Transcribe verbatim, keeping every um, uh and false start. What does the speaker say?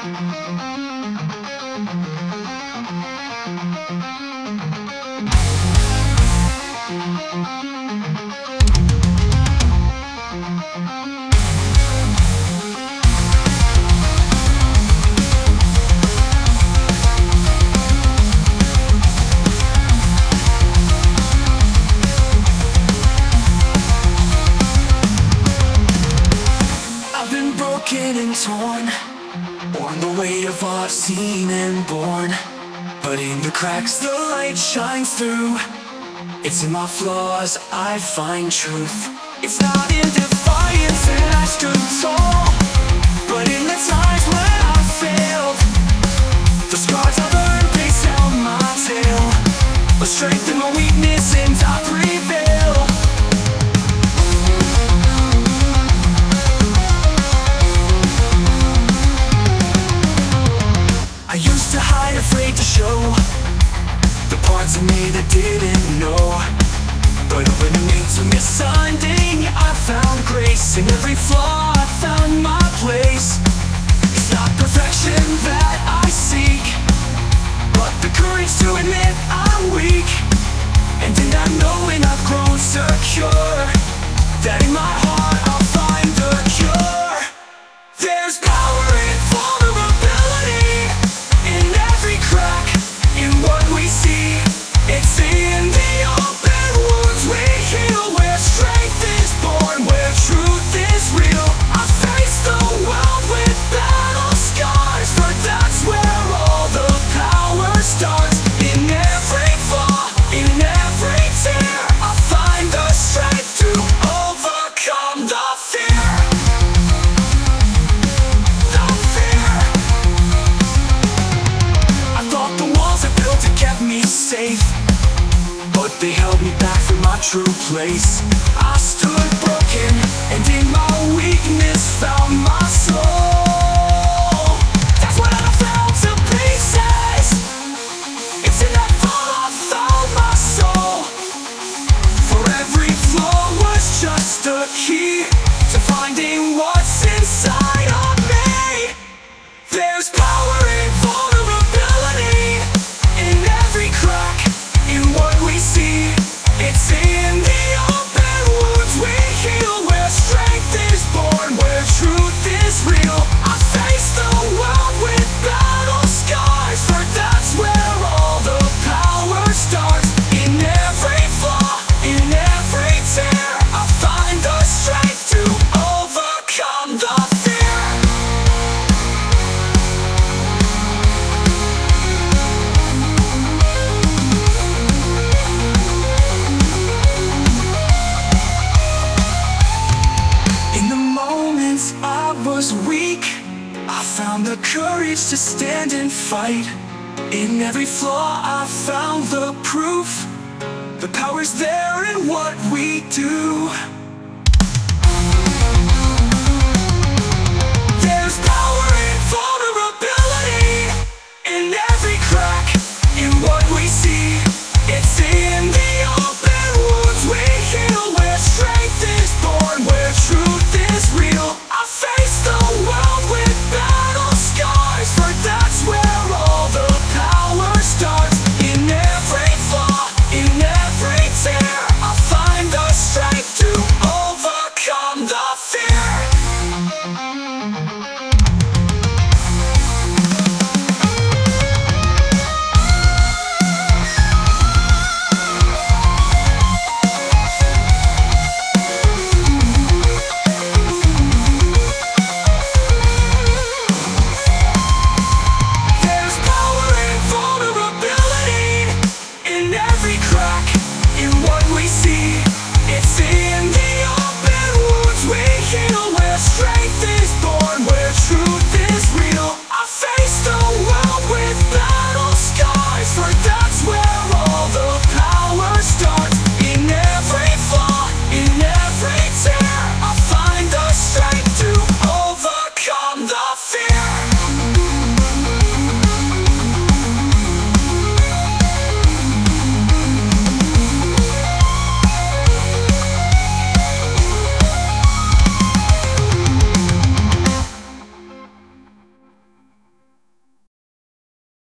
Broken and torn, born the weight of what I've seen and born. But in the cracks the light shines through. It's in my flaws I find truth. It's not in defiance that I stood tall, but in the times when I failed. The scars I've earned, they tell my tale. But strength in my weakness and I prevail. I used to hide, afraid to show the parts of me that didn't know. But opening to misunderstanding, I found grace. In every flaw I found my place. It's not perfection that I seek, but the courage to admit I'm weak. And in that knowing I've grown secure, that in my heart I'll find the cure. There's power in vulnerability, in every crack, in what we see. It's in the open wounds we heal, where strength is born, where truth is real. I face the world with battle scars, for that's where all the power starts. In every flaw, in every tear, I find the strength to overcome the fear. The fear. I thought the walls I built had kept me safe, but they held me back from my true place. I stood broken, and in my weakness found my soul. That's when I fell to pieces. It's in that fall I found my soul. For every flaw was just a key to finding what's inside of me. There's power in vulnerability, in every crack, in what we see. It's in the open wounds we heal, where strength is born, where truth is real. I face the world with battle scars, for that's where all the power starts. In every flaw, in every tear, I find the strength to overcome the fear. In the moments I was weak, I found the courage to stand and fight. In every flaw I found the proof. The power's there in what we do.